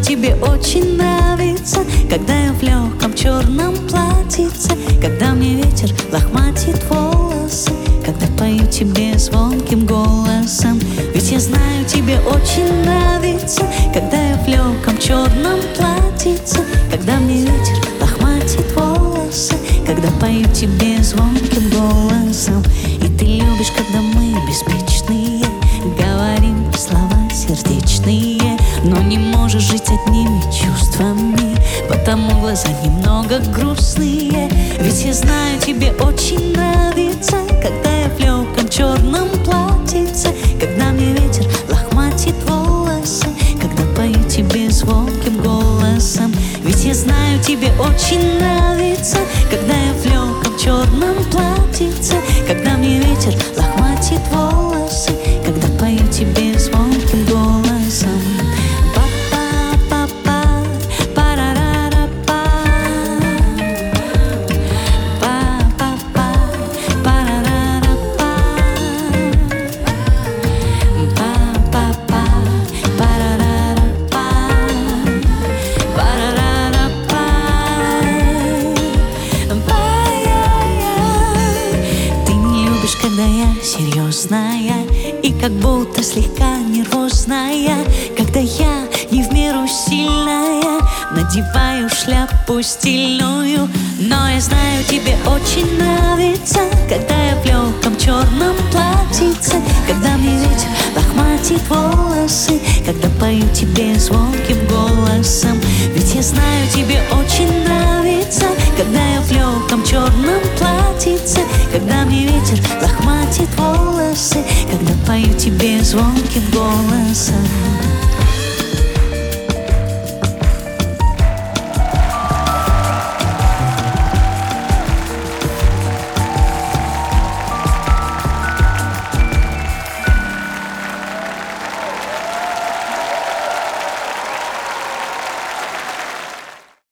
тебе очень нравится, когда я в легком черном платьице, когда мне ветер лохматит волосы, когда пою тебе звонким голосом. Ведь я знаю, тебе очень нравится, когда я в легком черном платьице, когда мне ветер лохматит волосы, когда пою тебе звонким голосом. И ты любишь, когда мы беспечные, говорим слова сердечные, но не можешь жить одними чувствами, потому глаза немного грустные. Ведь я знаю, тебе очень нравится, когда я в легком черном платьице, когда мне ветер лохматит волосы, когда пою тебе звонким голосом. Ведь я знаю, тебе очень нравится, когда я в легком черном платьице, когда мне ветер лохматит волосы, когда пою тебе звонким голосом. Когда я серьезная и как будто слегка нервозная, когда я не в меру сильная, надеваю шляпу стильную. Но я знаю, тебе очень нравится, когда я в легком черном платьице, когда мне ветер лохматит волосы, когда пою тебе звонким голосом. Ведь я знаю, тебе очень нравится, когда я в легком черном платьице, когда мне ветер лохматит волосы,